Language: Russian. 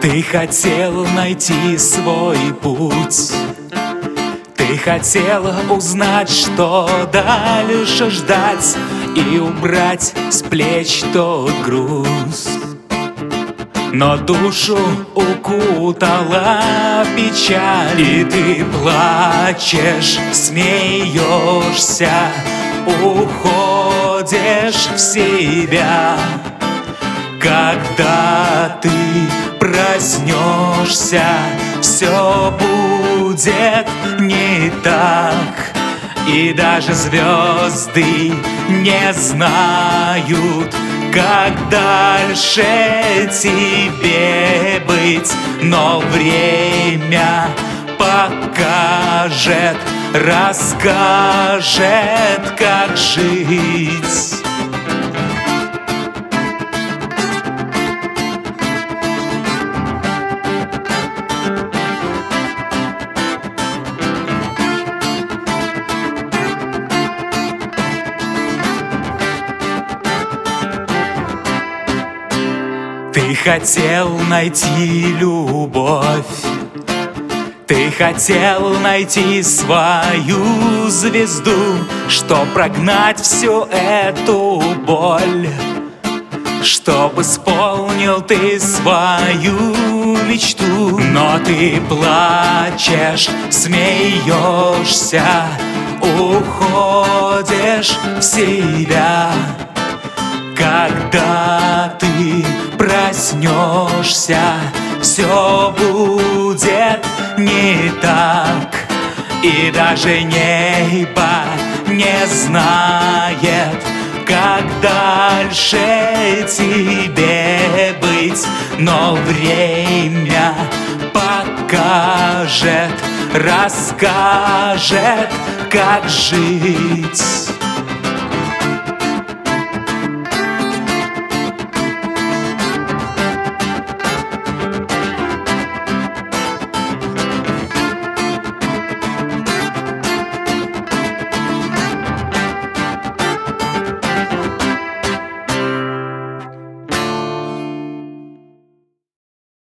Ты хотел найти свой путь, ты хотел узнать, что дальше ждать, и убрать с плеч тот груз. Но душу укутала печаль, и ты плачешь, смеешься, уходишь в себя. Когда ты проснешься, все будет не так, и даже звезды не знают, как дальше тебе быть. Но время покажет, расскажет, как жить. Ты хотел найти любовь, ты хотел найти свою звезду, чтоб прогнать всю эту боль, чтоб исполнил ты свою мечту. Но ты плачешь, смеешься, уходишь в себя. Когда ты проснешься, все будет не так, и даже небо не знает, как дальше тебе быть. Но время покажет, расскажет, как жить.